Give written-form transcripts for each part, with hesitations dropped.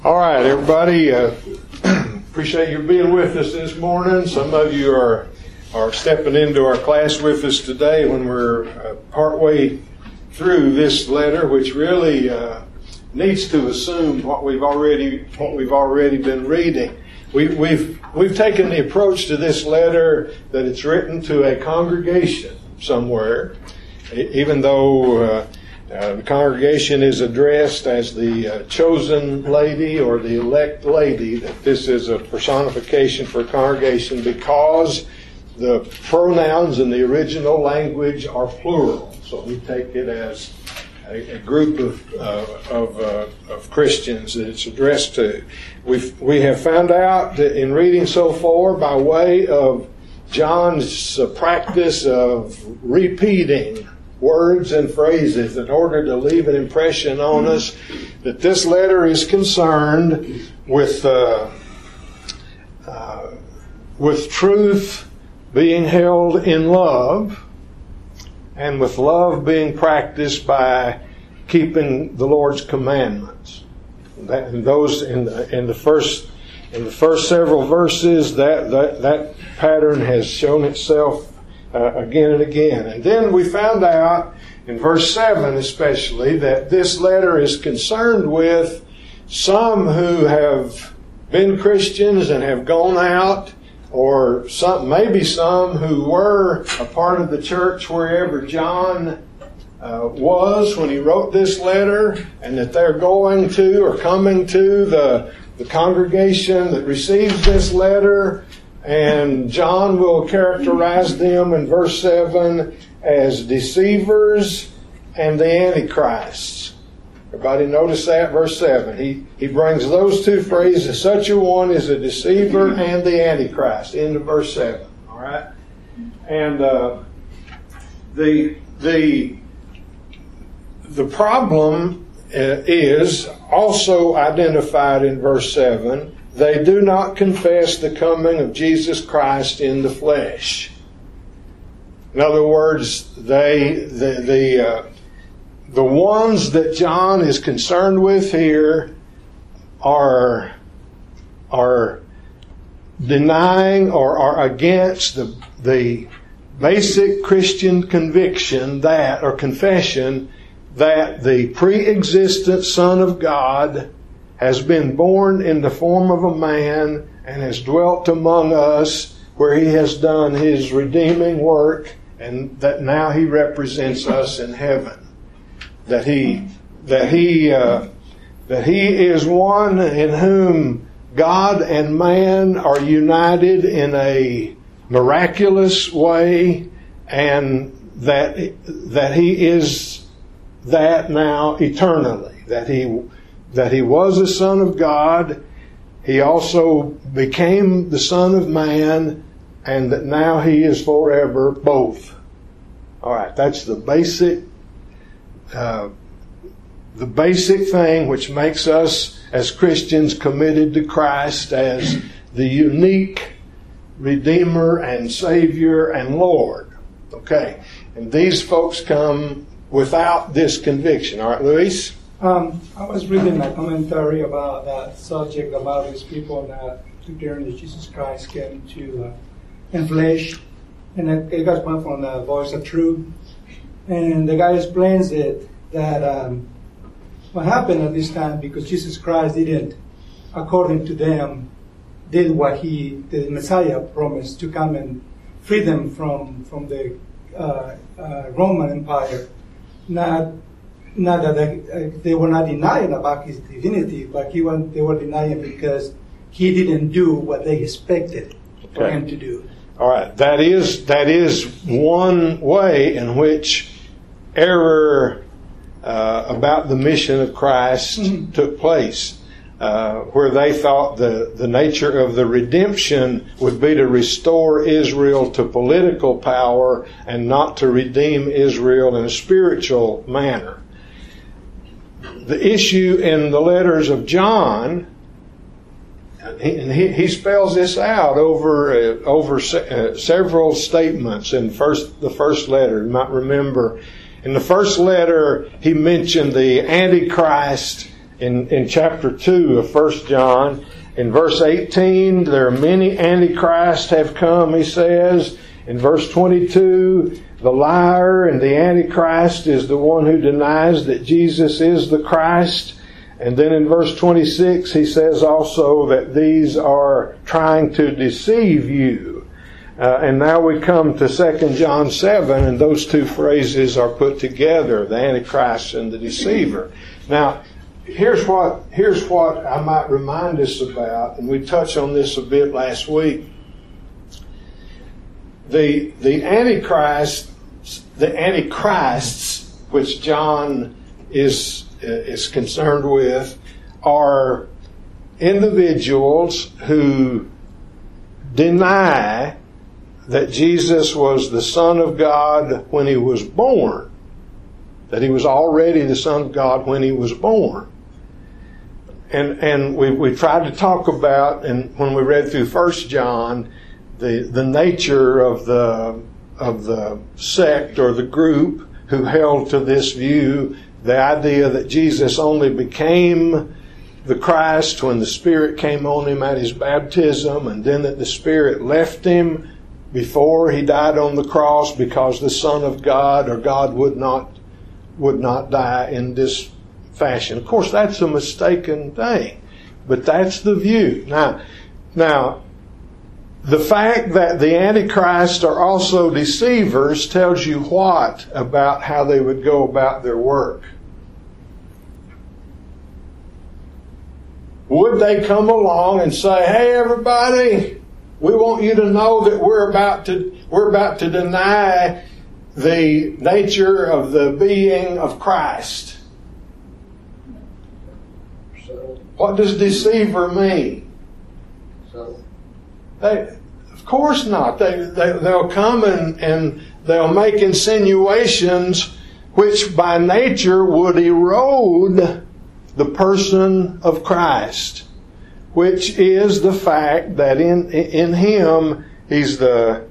All right, everybody. Appreciate you being with us this morning. Some of you are stepping into our class with us today when we're partway through this letter, which really needs to assume what we've already been reading. We've taken the approach to this letter that it's written to a congregation somewhere, even though the congregation is addressed as the chosen lady or the elect lady, that this is a personification for a congregation because the pronouns in the original language are plural. So we take it as a group of Christians that it's addressed to. We have found out that in reading so far, by way of John's practice of repeating words and phrases in order to leave an impression on us, that this letter is concerned with truth being held in love, and with love being practiced by keeping the Lord's commandments. Those in the first several verses, that pattern has shown itself again and again. And then we found out in verse 7 especially that this letter is concerned with some who have been Christians and have gone out, or maybe some who were a part of the church wherever John was when he wrote this letter, and that they're going to or coming to the congregation that receives this letter. And John will characterize them in verse 7 as deceivers and the antichrists. Everybody notice that? Verse 7. He brings those two phrases. Such a one is a deceiver and the antichrist. Into verse 7. All right? And the problem is also identified in verse 7. They do not confess the coming of Jesus Christ in the flesh. In other words, the ones that John is concerned with here are denying or are against the basic Christian conviction that, or confession, that the pre-existent Son of God has been born in the form of a man and has dwelt among us, where he has done his redeeming work, and that now he represents us in heaven. That he is one in whom God and man are united in a miraculous way, and that he is that now eternally. That he was a Son of God, he also became the Son of Man, and that now he is forever both. All right, that's the basic thing which makes us as Christians committed to Christ as the unique Redeemer and Savior and Lord. Okay, and these folks come without this conviction. All right, Luis? I was reading a commentary about that subject, about these people that declaring that Jesus Christ came to in flesh, and it got one from the Voice of Truth, and the guy explains it that what happened at this time, because Jesus Christ didn't, according to them, did what the Messiah promised, to come and free them from the Roman Empire. Not that they were not denying about his divinity, but they were denying because he didn't do what they expected for him to do. All right, that is one way in which error about the mission of Christ took place, where they thought the nature of the redemption would be to restore Israel to political power and not to redeem Israel in a spiritual manner. The issue in the letters of John, and he spells this out over several statements in the first letter. You might remember in the first letter he mentioned the Antichrist in chapter 2 of 1 John. In verse 18, there are many antichrists have come, he says. In verse 22, the liar and the antichrist is the one who denies that Jesus is the Christ. And then in verse 26, he says also that these are trying to deceive you. And now we come to 2 John 7, and those two phrases are put together, the Antichrist and the deceiver. Now, here's what I might remind us about, and we touched on this a bit last week. The Antichrists, which John is concerned with, are individuals who deny that Jesus was the Son of God when He was born, that He was already the Son of God when He was born. And we tried to talk about, and when we read through 1 John, the nature of the sect or the group who held to this view, the idea that Jesus only became the Christ when the Spirit came on Him at His baptism, and then that the Spirit left Him before He died on the cross because the Son of God or God would not die in this fashion. Of course, that's a mistaken thing, but that's the view. Now, the fact that the Antichrists are also deceivers tells you what about how they would go about their work? Would they come along and say, "Hey, everybody, we want you to know that we're about to deny the nature of the being of Christ"? What does deceiver mean? Of course not. They'll come and they'll make insinuations which by nature would erode the person of Christ, which is the fact that in Him He's the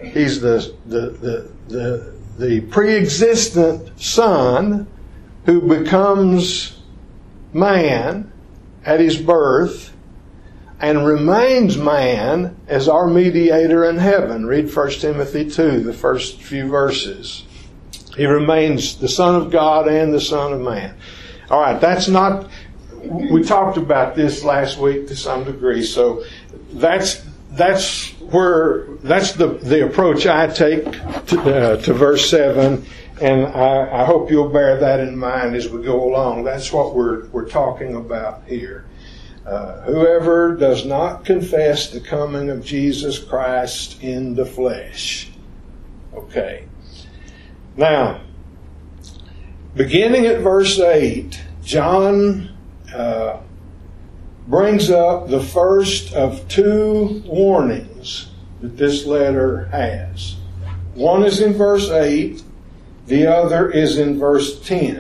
pre-existent Son who becomes man at His birth and remains man as our mediator in heaven. Read 1 Timothy 2, the first few verses. He remains the Son of God and the Son of man. All right, we talked about this last week to some degree, so that's the approach I take to verse 7, and I hope you'll bear that in mind as we go along. That's what we're talking about here. Whoever does not confess the coming of Jesus Christ in the flesh. Okay. Now, beginning at verse 8, John brings up the first of two warnings that this letter has. One is in verse 8, the other is in verse 10.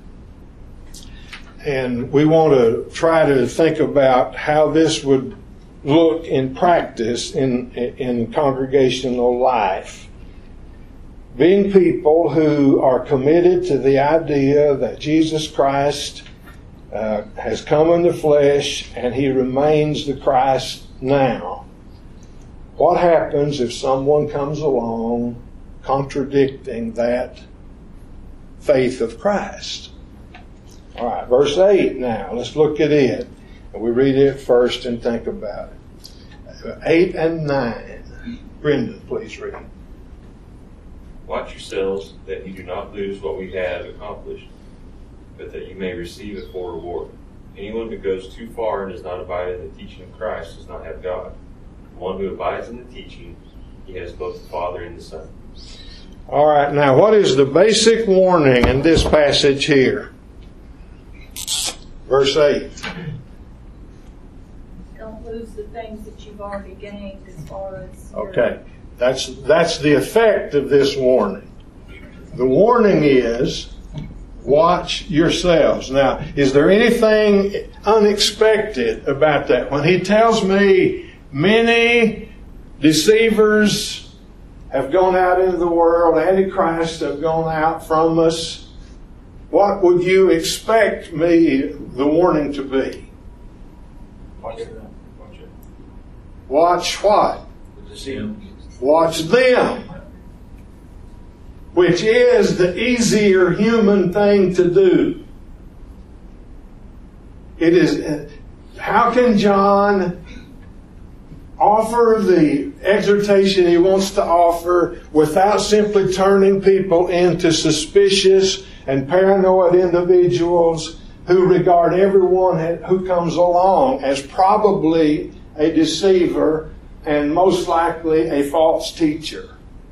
And we want to try to think about how this would look in practice in congregational life. Being people who are committed to the idea that Jesus Christ has come in the flesh and He remains the Christ now. What happens if someone comes along contradicting that faith of Christ? All right, verse 8 now. Let's look at it. And we read it first and think about it. 8 and 9. Brendan, please read. Watch yourselves that you do not lose what we have accomplished, but that you may receive a full reward. Anyone who goes too far and does not abide in the teaching of Christ does not have God. The one who abides in the teaching, he has both the Father and the Son. All right, now what is the basic warning in this passage here? Verse 8. Don't lose the things that you've already gained as far as... Okay, that's the effect of this warning. The warning is, watch yourselves. Now, is there anything unexpected about that? When he tells me many deceivers have gone out into the world, antichrists have gone out from us, what would you expect the warning to be? Watch it. Watch what? Them. Watch them. Which is the easier human thing to do. It is. How can John offer the exhortation he wants to offer without simply turning people into suspicious and paranoid individuals who regard everyone who comes along as probably a deceiver and most likely a false teacher?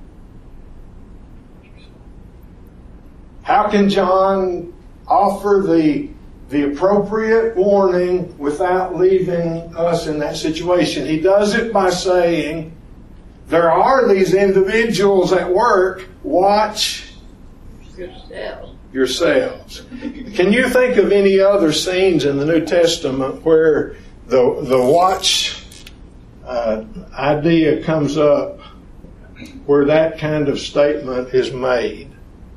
How can John offer the appropriate warning without leaving us in that situation? He does it by saying, there are these individuals at work, watch yourselves. Can you think of any other scenes in the New Testament where the watch idea comes up, where that kind of statement is made?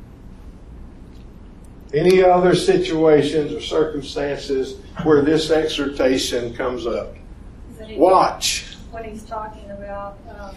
Any other situations or circumstances where this exhortation comes up? Watch. When he's talking about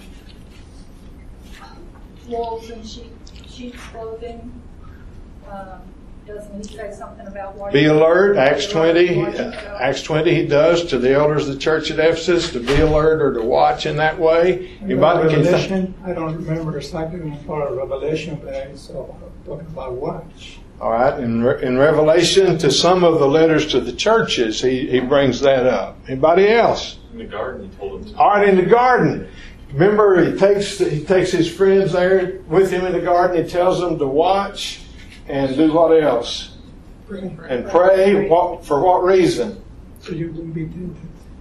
wolves in sheep's clothing, doesn't he say something about watching? Be alert. Acts 20 he does to the elders of the church at Ephesus to be alert or to watch in that way. Revelation, I don't remember exactly part of Revelation, but it's talking about watch. All right, in Revelation, to some of the letters to the churches, he brings that up. Anybody else? In the garden, he told them to. All right, in the garden. Remember, he takes his friends there with him in the garden. He tells them to watch and do what else? Pray. And pray. For what reason? So you wouldn't be tempted.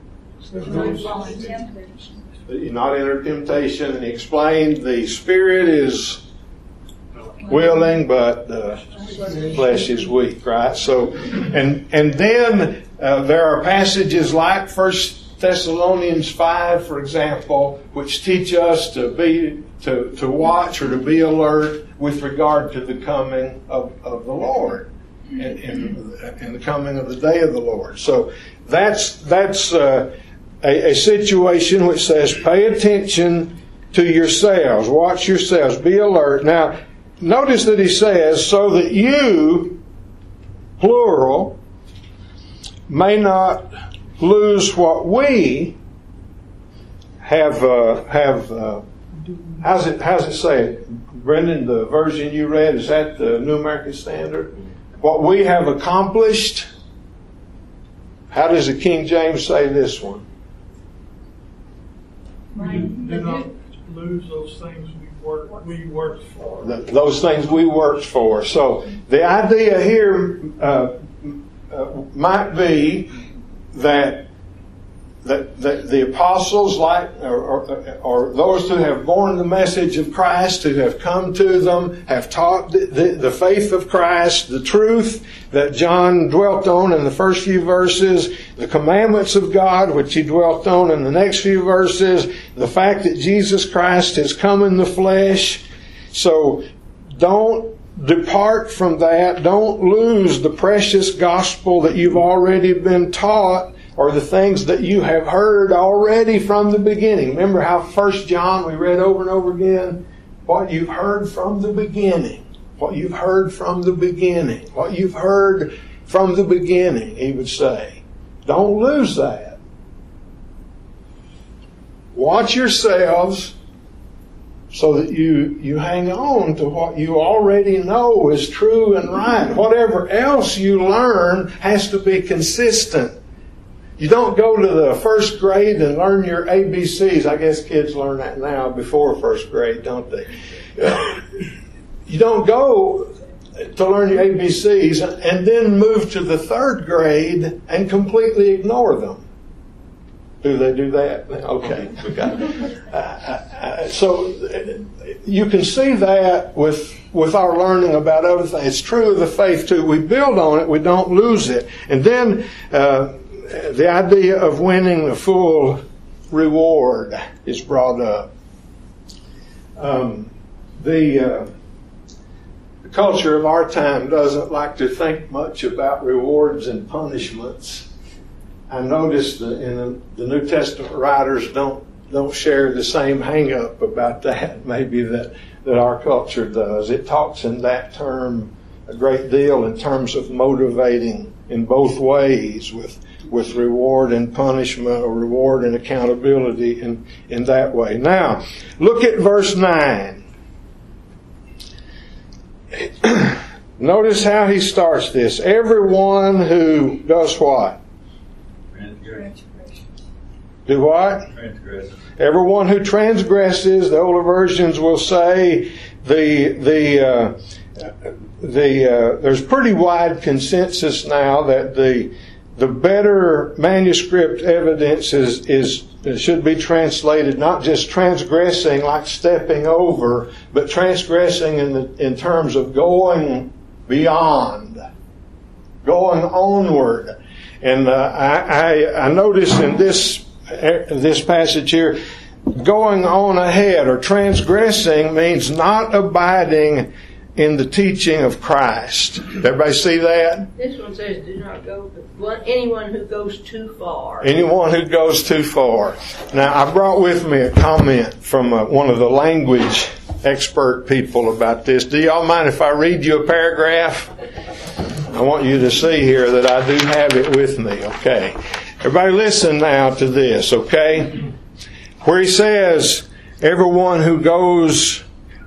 You're not enter temptation. And he explained the spirit is willing, but the flesh is weak, right? So, and then there are passages like 1 Thessalonians 5, for example, which teach us to watch or to be alert with regard to the coming of the Lord and the coming of the day of the Lord. So that's a situation which says, pay attention to yourselves, watch yourselves, be alert. Now, notice that he says, so that you, plural, may not lose what we have how's it say? Brendan, the version you read, is that the New American Standard? What we have accomplished. How does the King James say this one? Do not lose those things we worked for. Those things we worked for. So the idea here might be that the apostles, or those who have borne the message of Christ, who have come to them, have taught the faith of Christ, the truth that John dwelt on in the first few verses, the commandments of God, which he dwelt on in the next few verses, the fact that Jesus Christ has come in the flesh. So don't depart from that. Don't lose the precious gospel that you've already been taught, or the things that you have heard already from the beginning. Remember how 1 John we read over and over again? What you've heard from the beginning. What you've heard from the beginning. What you've heard from the beginning, he would say. Don't lose that. Watch yourselves so that you hang on to what you already know is true and right. Whatever else you learn has to be consistent. You don't go to the first grade and learn your ABCs. I guess kids learn that now before first grade, don't they? You don't go to learn your ABCs and then move to the third grade and completely ignore them. Do they do that? Okay. We got it. So you can see that with our learning about other things. It's true of the faith too. We build on it. We don't lose it. And then the idea of winning the full reward is brought up. culture of our time doesn't like to think much about rewards and punishments. I noticed that in the New Testament writers don't share the same hang-up about that, maybe that our culture does. It talks in that term a great deal in terms of motivating in both ways, with reward and punishment, or reward and accountability in that way. Now, look at verse 9. Notice how he starts this. Everyone who does what? Do what? Everyone who transgresses, the older versions will say, there's pretty wide consensus now that the better manuscript evidence should be translated not just transgressing like stepping over, but transgressing in terms of going beyond, going onward. And I notice in this passage here, going on ahead or transgressing means not abiding in the teaching of Christ. Everybody see that? This one says, do not go, anyone who goes too far. Anyone who goes too far. Now, I brought with me a comment from one of the language expert people about this. Do y'all mind if I read you a paragraph? I want you to see here that I do have it with me, okay? Everybody listen now to this, okay? Where he says, everyone who goes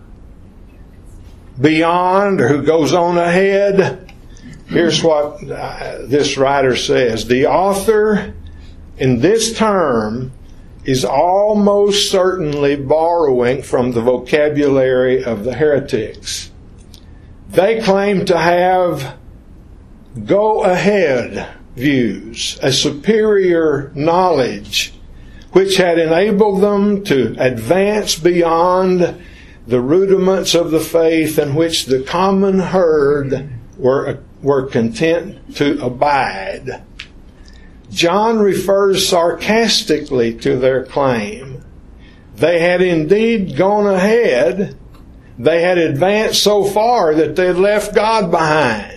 beyond or who goes on ahead, here's what this writer says. The author in this term is almost certainly borrowing from the vocabulary of the heretics. They claim to have go-ahead views, a superior knowledge, which had enabled them to advance beyond the rudiments of the faith in which the common herd were content to abide. John refers sarcastically to their claim. They had indeed gone ahead. They had advanced so far that they had left God behind.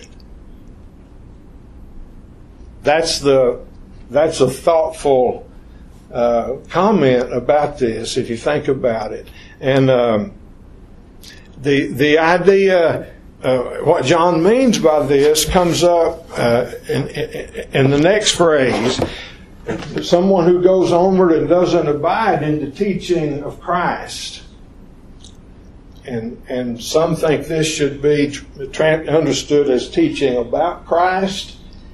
That's a thoughtful comment about this, if you think about it. And the idea, what John means by this, comes up in the next phrase. Someone who goes onward and doesn't abide in the teaching of Christ. And some think this should be understood as teaching about Christ.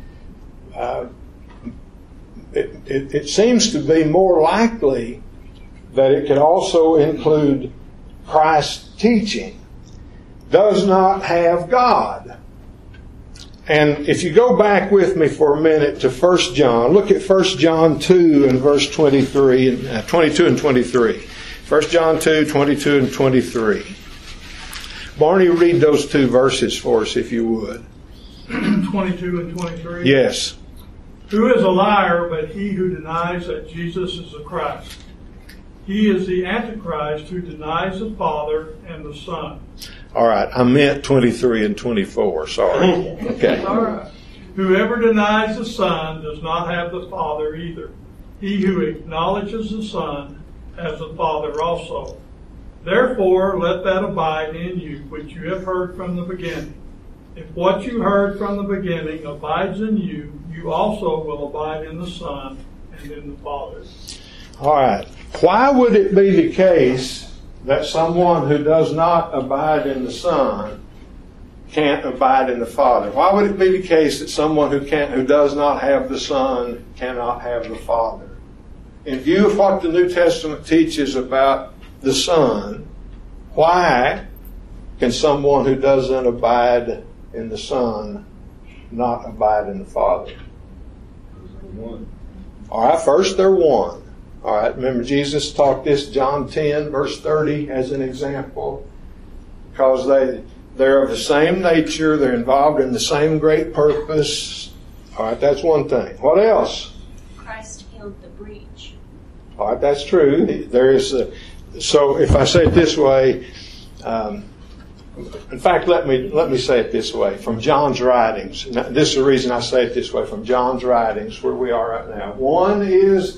It seems to be more likely that it could also include Christ's teaching. Does not have God. And if you go back with me for a minute to 1 John, look at 1 John 2 and verse 22 and 23. 1 John 2, 22 and 23. Barney, read those two verses for us if you would. 22 and 23? Yes. Who is a liar but he who denies that Jesus is the Christ? He is the Antichrist who denies the Father and the Son. All right, I meant 23 and 24, sorry. Okay. All right. Whoever denies the Son does not have the Father either. He who acknowledges the Son has the Father also. Therefore, let that abide in you which you have heard from the beginning. If what you heard from the beginning abides in you, you also will abide in the Son and in the Father. All right. Why would it be the case that someone who does not abide in the Son can't abide in the Father? Why would it be the case that someone who does not have the Son cannot have the Father? In view of what the New Testament teaches about the Son, why can someone who doesn't abide in the Son not abide in the Father? All right, first they're one. All right, remember Jesus taught this, John 10, verse 30, as an example. Because they're of the same nature, they're involved in the same great purpose. All right, that's one thing. What else? Christ healed the breach. All right, that's true. So if I say it this way, In fact, let me say it this way, from John's writings. Now, this is the reason I say it this way, from John's writings, where we are right now. One is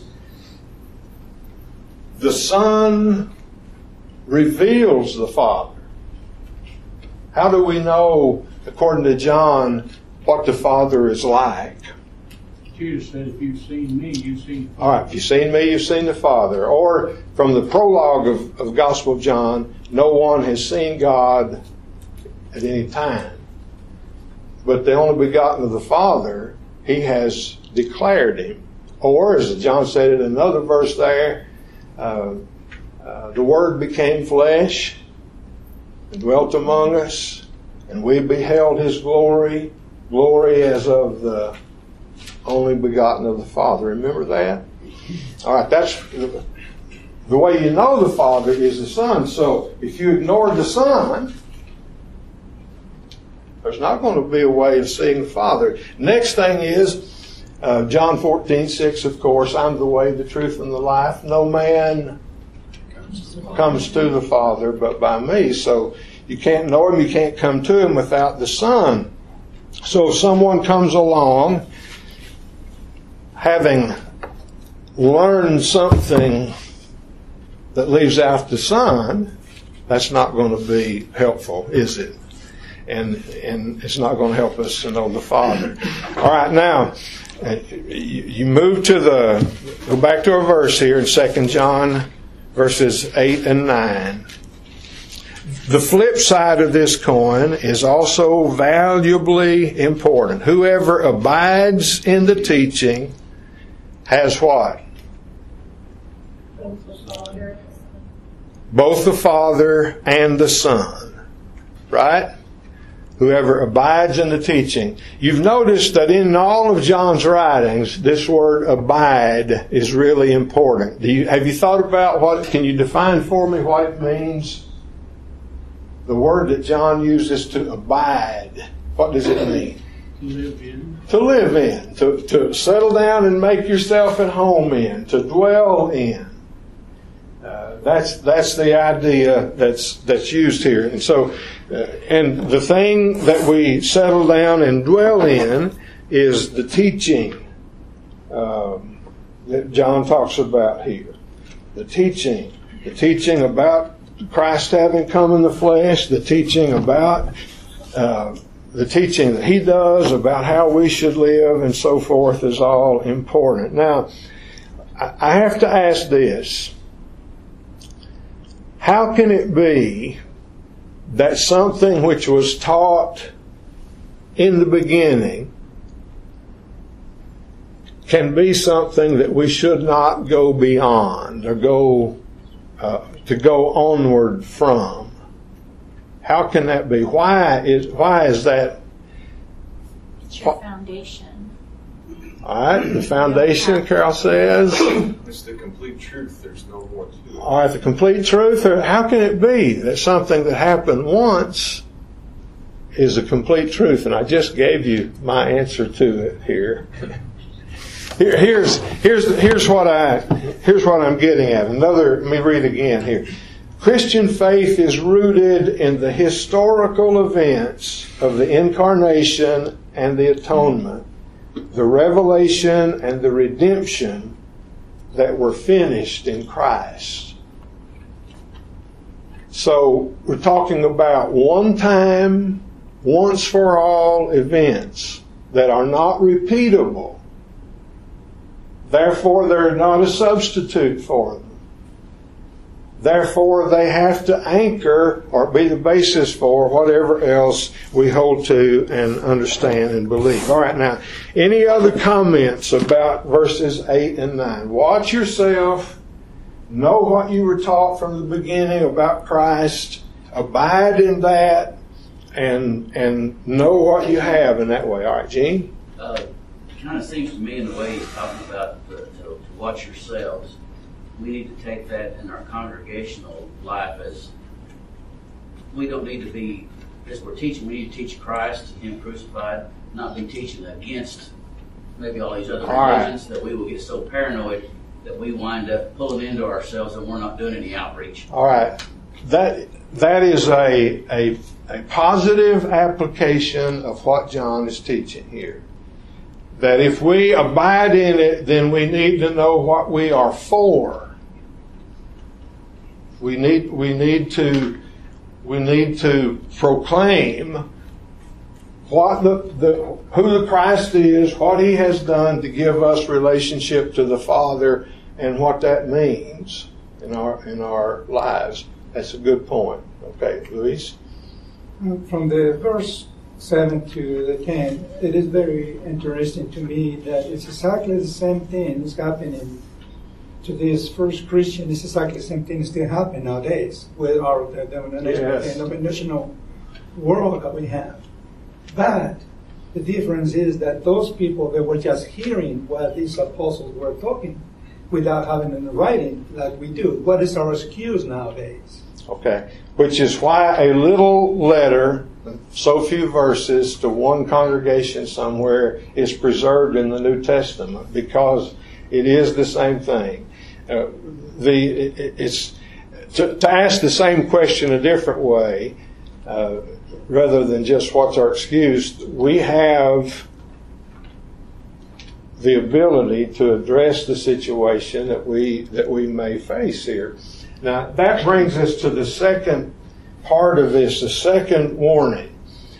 the Son reveals the Father. How do we know, according to John, what the Father is like? Jesus said, if you've seen me, you've seen the Father. All right, if you've seen me, you've seen the Father. Or from the prologue of the Gospel of John, no one has seen God at any time. But the only begotten of the Father, He has declared Him. Or, as John said in another verse there, the Word became flesh and dwelt among us, and we beheld His glory, glory as of the only begotten of the Father. Remember that? All right, that's the way you know the Father is the Son. So if you ignore the Son, there's not going to be a way of seeing the Father. Next thing is John 14:6, of course, I'm the way, the truth, and the life. No man comes to the Father but by me. So you can't know Him, you can't come to Him without the Son. So if someone comes along having learned something that leaves out the Son, that's not going to be helpful, is it? And it's not going to help us to know the Father. All right, now you move to go back to a verse here in 2 John verses 8 and 9. The flip side of this coin is also valuably important. Whoever abides in the teaching has what? Both the Father and the Son. Right? Whoever abides in the teaching. You've noticed that in all of John's writings, this word abide is really important. Have you thought about can you define for me what it means? The word that John uses to abide. What does it mean? To live in. To live in. To settle down and make yourself at home in. To dwell in. That's the idea that's used here. And so, and the thing that we settle down and dwell in is the teaching that John talks about here. The teaching about Christ having come in the flesh, the teaching about the teaching that He does about how we should live and so forth is all important. Now, I have to ask this. How can it be that something which was taught in the beginning can be something that we should not go beyond or to go onward from? How can that be? Why is that? It's your foundation. All right, the foundation, Carol says. It's the complete truth. There's no more to it. All right, the complete truth. How can it be that something that happened once is a complete truth? And I just gave you my answer to it here. Here's what I'm getting at. Let me read again here. Christian faith is rooted in the historical events of the incarnation and the atonement, the revelation and the redemption that were finished in Christ. So we're talking about one-time, once-for-all events that are not repeatable. Therefore, they're not a substitute for them. Therefore, they have to anchor or be the basis for whatever else we hold to and understand and believe. All right, now, any other comments about verses 8 and 9? Watch yourself. Know what you were taught from the beginning about Christ. Abide in that and know what you have in that way. All right, Gene? It kind of seems to me in the way he's talking about to watch yourselves. We need to take that in our congregational life as we don't need to be, as we're teaching, we need to teach Christ, Him crucified, not be teaching against maybe all these other religions, that we will get so paranoid that we wind up pulling into ourselves and we're not doing any outreach. All right. that is a positive application of what John is teaching here. That if we abide in it, then we need to know what we are for. We need to proclaim what who the Christ is, what He has done to give us relationship to the Father, and what that means in our lives. That's a good point. Okay, Luis? From the verse 7 to the 10, it is very interesting to me that it's exactly the same thing that's happening to this first Christian. It's exactly the same thing that still happen nowadays with our denominational world that we have. But the difference is that those people, they were just hearing what these apostles were talking without having it in writing like we do. What is our excuse nowadays? Okay. Which is why a little letter, so few verses, to one congregation somewhere is preserved in the New Testament, because it is the same thing. It's to ask the same question a different way, rather than just what's our excuse. We have the ability to address the situation that we may face here. Now, that brings us to the second part of this, the second warning.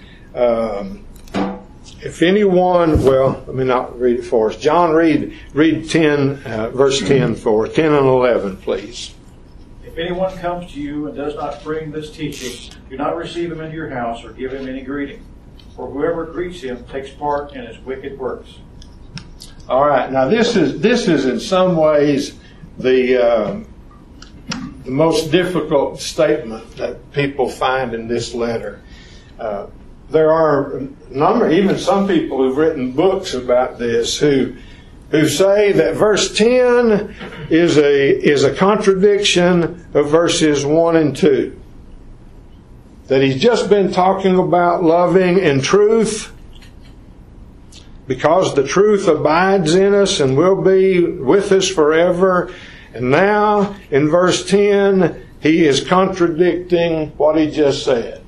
If anyone, well, let me not read it for us. John, read 10, verse 10 for 10 and 11, please. If anyone comes to you and does not bring this teaching, do not receive him into your house or give him any greeting. For whoever greets him takes part in his wicked works. All right. Now, this is in some ways the most difficult statement that people find in this letter. There are a number, even some people who've written books about this, who say that verse 10 is a contradiction of verses 1 and 2. That he's just been talking about loving in truth, because the truth abides in us and will be with us forever. And now, in verse 10, he is contradicting what he just said.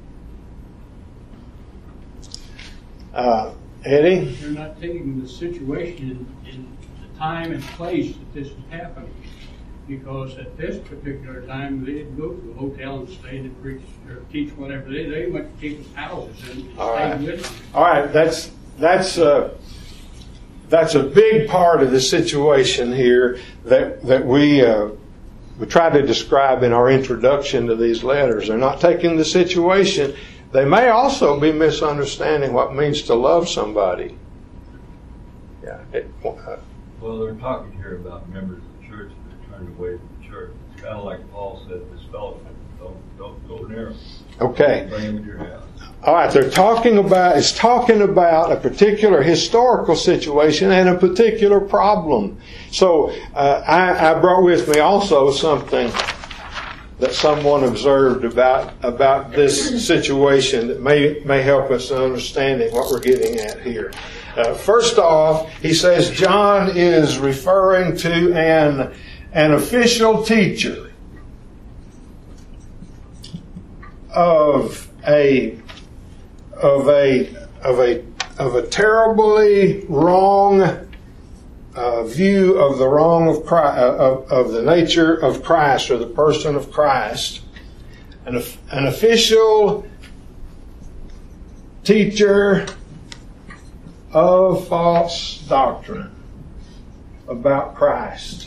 Eddie? You're not taking the situation in the time and place that this is happening. Because at this particular time, they didn't go to a hotel and stay and preach or teach whatever. They went to people's houses and stayed with them. All right, that's a big part of the situation here that we try to describe in our introduction to these letters. They're not taking the situation. They may also be misunderstanding what it means to love somebody. Yeah. Well, they're talking here about members of the church that are turned away from the church. It's kind of like Paul said, this fellowship, don't go near them. Okay. Bring them to your house. All right, it's talking about a particular historical situation and a particular problem. So I brought with me also something that someone observed about this situation that may help us in understanding what we're getting at here. First off, he says John is referring to an official teacher of a terribly wrong view of the wrong of Christ, of the nature of Christ or the person of Christ. An official teacher of false doctrine about Christ.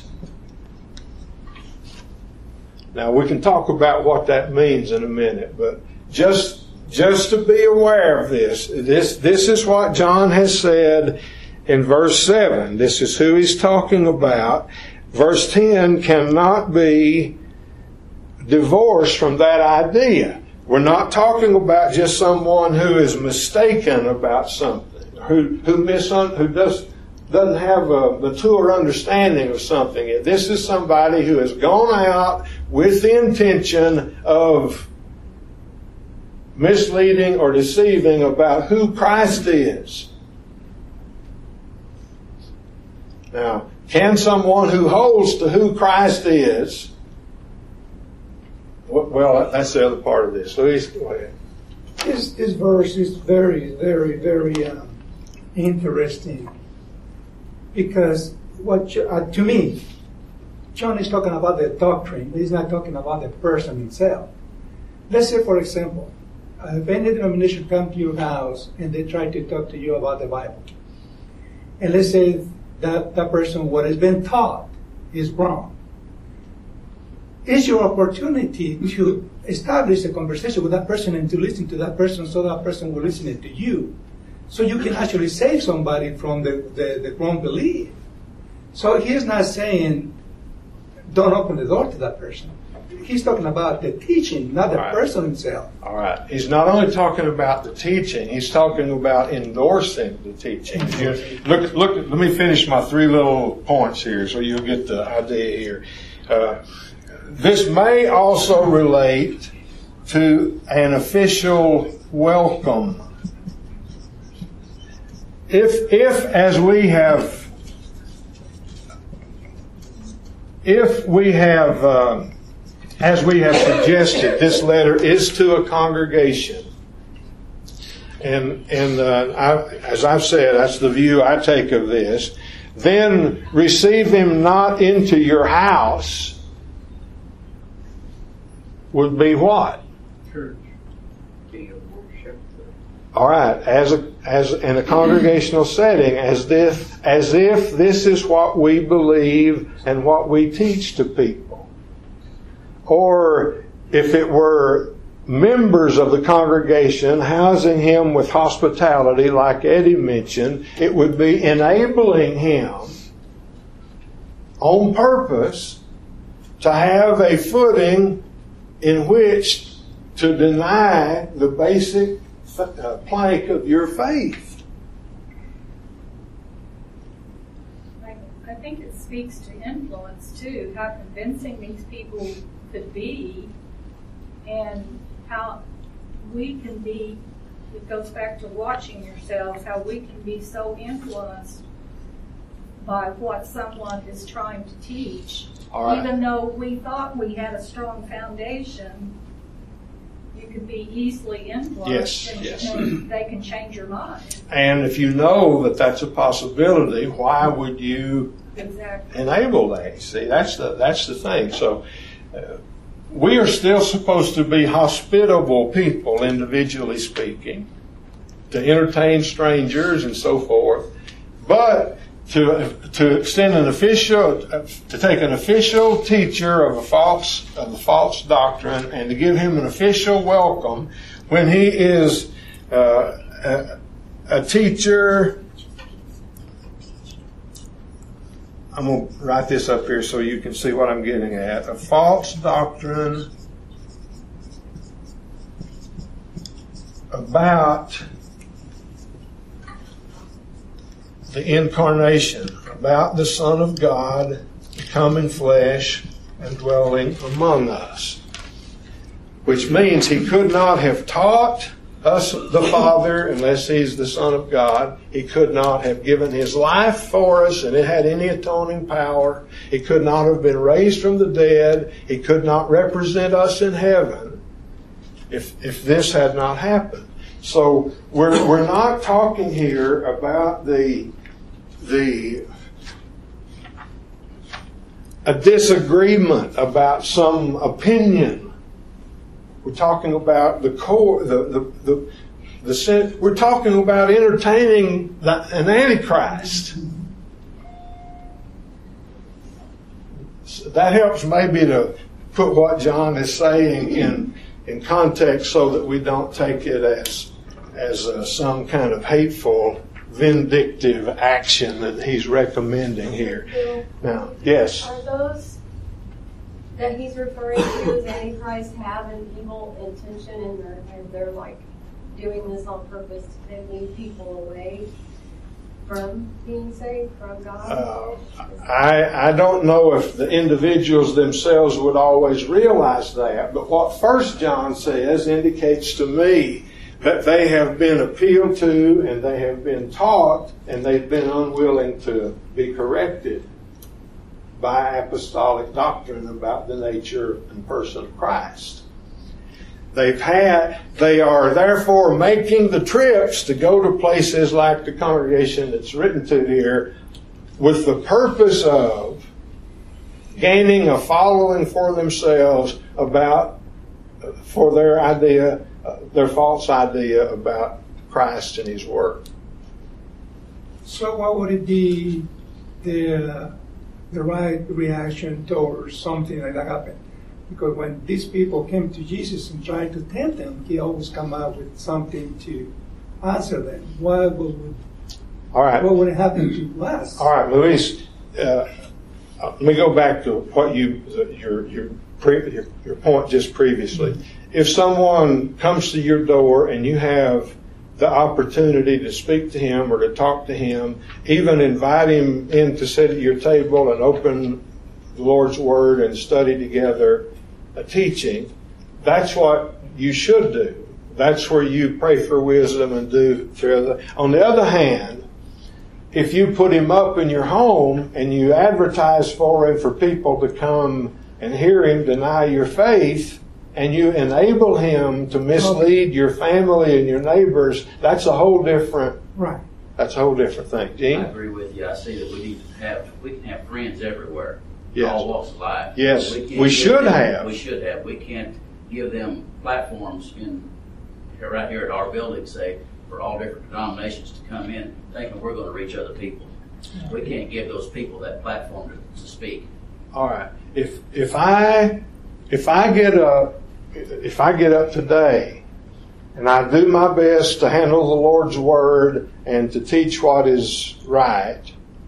Now, we can talk about what that means in a minute, but just to be aware of this is what John has said in verse 7. This is who he's talking about. Verse 10 cannot be divorced from that idea. We're not talking about just someone who is mistaken about something, who doesn't have a mature understanding of something. This is somebody who has gone out with the intention of misleading or deceiving about who Christ is. Now, can someone who holds to who Christ is Well, that's the other part of this. Luis, go ahead. This verse is very, very, very interesting because to me, John is talking about the doctrine. He's not talking about the person himself. Let's say, for example, if any denomination come to your house and they try to talk to you about the Bible, and let's say that person, what has been taught is wrong. It's your opportunity to establish a conversation with that person and to listen to that person so that person will listen to you. So you can actually save somebody from the wrong belief. So he's not saying don't open the door to that person. He's talking about the teaching, not the person himself. All right. He's not only talking about the teaching, he's talking about endorsing the teaching. Look, let me finish my 3 little points here so you'll get the idea here. This may also relate to an official welcome. If as we have as we have suggested, this letter is to a congregation, and as I've said, that's the view I take of this. Then receive him not into your house would be what? Church. All right, as in a congregational setting, as if this is what we believe and what we teach to people. Or if it were members of the congregation housing him with hospitality, like Eddie mentioned, it would be enabling him on purpose to have a footing in which to deny the basic plank of your faith. I think it speaks to influence too, how convincing these people could be, and how we can be, it goes back to watching yourselves, how we can be so influenced by what someone is trying to teach. Right. Even though we thought we had a strong foundation, you can be easily influenced, and they can change your mind. And if you know that that's a possibility, why would you enable that? See, that's the thing. So we are still supposed to be hospitable people, individually speaking, to entertain strangers and so forth, but to extend an official, to take an official teacher of a false doctrine and to give him an official welcome when he is a teacher. I'm going to write this up here so you can see what I'm getting at. A false doctrine about the incarnation, about the Son of God becoming flesh and dwelling among us. Which means he could not have taught us the Father unless he's the Son of God. He could not have given his life for us and it had any atoning power. He could not have been raised from the dead. He could not represent us in heaven if this had not happened. So we're not talking here about a disagreement about some opinion. We're talking about the core, we're talking about entertaining an Antichrist. So that helps maybe to put what John is saying in context so that we don't take it as some kind of hateful, vindictive action that he's recommending here. Now, yes? Are those that he's referring to as Antichrist have an evil intention and they're like doing this on purpose to lead people away from being saved from God? I don't know if the individuals themselves would always realize that, but what 1 John says indicates to me that they have been appealed to and they have been taught and they've been unwilling to be corrected. by apostolic doctrine about the nature and person of Christ. They are therefore making the trips to go to places like the congregation that's written to here with the purpose of gaining a following for themselves for their false idea about Christ and His Word. So what would it be the right reaction towards something like that happened? Because when these people came to Jesus and tried to tempt Him, He always come up with something to answer them. What would happen to us? All right, Luis, let me go back to what your point just previously. If someone comes to your door and you have the opportunity to speak to him or to talk to him, even invite him in to sit at your table and open the Lord's Word and study together a teaching, that's what you should do. That's where you pray for wisdom and do further. On the other hand, if you put him up in your home and you advertise for him for people to come and hear him deny your faith, and you enable him to mislead your family and your neighbors, that's a whole different That's a whole different thing. Gene? I agree with you. I see that we can have friends everywhere. Yes. All walks of life. Yes, we should have. We should have. We can't give them platforms right here at our building, say, for all different denominations to come in thinking we're going to reach other people. We can't give those people that platform to speak. All right. If I get up today and I do my best to handle the Lord's Word and to teach what is right,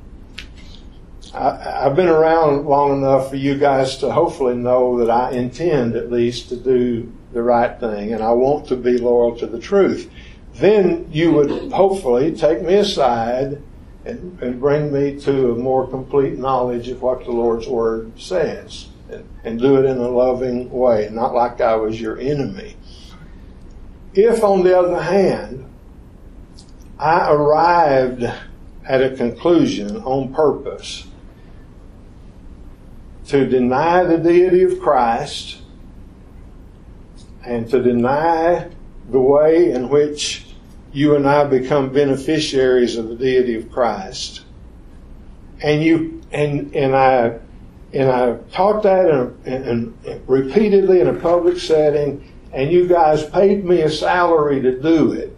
I've been around long enough for you guys to hopefully know that I intend at least to do the right thing and I want to be loyal to the truth. Then you would hopefully take me aside and bring me to a more complete knowledge of what the Lord's Word says. And do it in a loving way, not like I was your enemy. If, on the other hand, I arrived at a conclusion on purpose to deny the deity of Christ and to deny the way in which you and I become beneficiaries of the deity of Christ, and I taught that and repeatedly in a public setting, and you guys paid me a salary to do it,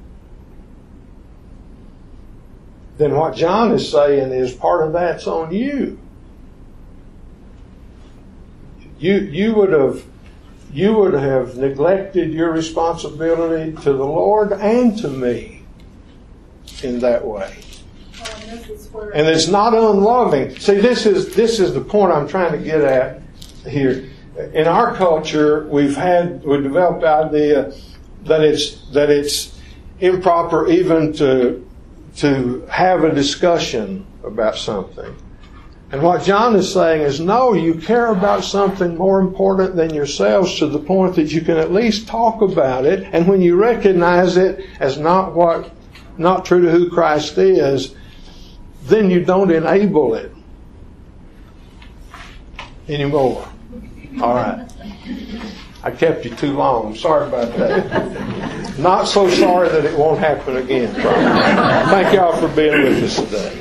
then what John is saying is part of that's on you. You would have neglected your responsibility to the Lord and to me in that way. And it's not unloving. See, this is the point I'm trying to get at here. In our culture, we've developed the idea that it's improper even to have a discussion about something. And what John is saying is, no, you care about something more important than yourselves to the point that you can at least talk about it. And when you recognize it as not true to who Christ is, then you don't enable it anymore. All right. I kept you too long. I'm sorry about that. Not so sorry that it won't happen again. Thank y'all for being with us today.